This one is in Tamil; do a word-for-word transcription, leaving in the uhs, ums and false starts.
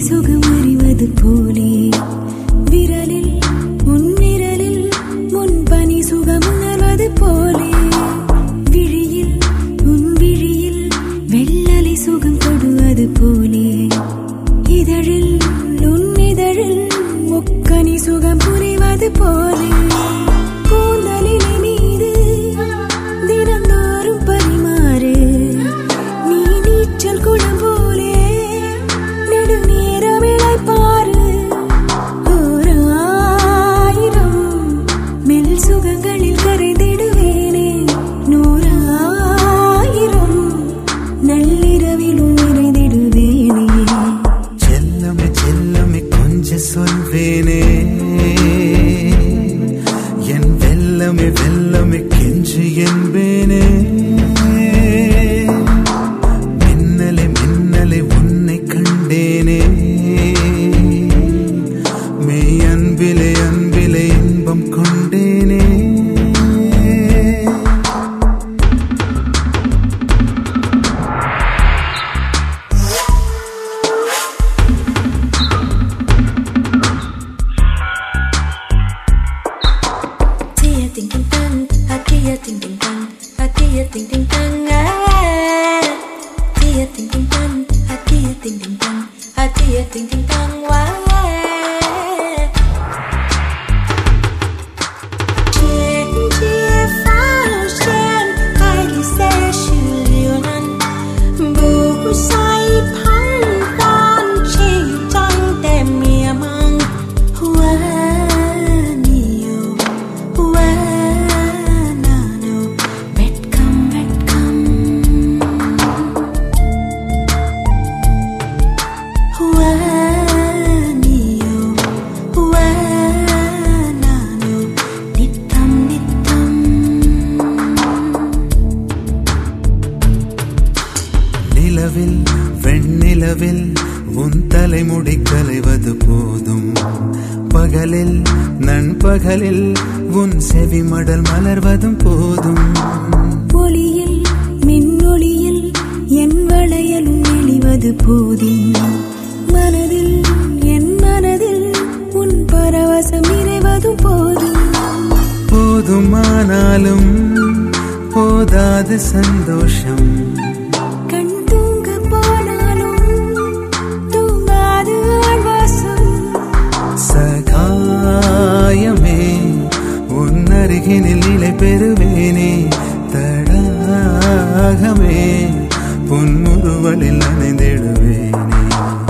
சுகம் அறிவது போலே விரலில் உன் விரலில் முன் பனி சுகம் உணர்வது போலே விழியில் உன் விழியில் வெள்ளலை சுகம் தொடுவது போலே இதழில் உன் இதழில் முக்கனி சுகம் புரிவது போலே கூந்தலிலே மீது தினந்தோறும் பரிமாறு நீ நீச்சல் குளம் போலே நெடுநேரம் இளைப்பாறு ஓர் ஆயிரம் மெல் சுகங்களில் கரைந்திடுவேனே நூறாயிரம் நள்ளிரவிலும் நிறைந்திடுவேனே செல்லமே செல்லமே கொஞ்சம் சொல்வேனே என் வெல்லமே வெல்லமே கெஞ்சு என்பேனே மின்னலே மின்னலே உன்னை கண்டேனே மெய் அன்பிலே அன்பிலே இன்பம் கொண்டேனே ting ting tang, hatiya ting ting tang, hatiya ting ting tang, hatiya ting ting tang, hatiya ting ting tang, hatiya ting ting tang, wah. நிலவில் வெண்ணிலவில் உன் தலைமுடி கலைவது போதும் பகலில் நண்பகலில் உன் செவிமடல் மலர்வதும் போதும் ஒளியில் மின்னொளியில் என் வளையலும் நெளிவது போதும் மனதில் என் மனதில் உன் பரவசம் நிறைவதும் போதும் போதுமானாலும் போதாது சந்தோஷம் கண் தூங்க போனாலும் தூங்காது ஆழ்வாசம் சகாயமே உன் அருகினில் நிலை பெறுவேனே தடாகமே பொன்முறுவலில் நனைந்திடுவேனே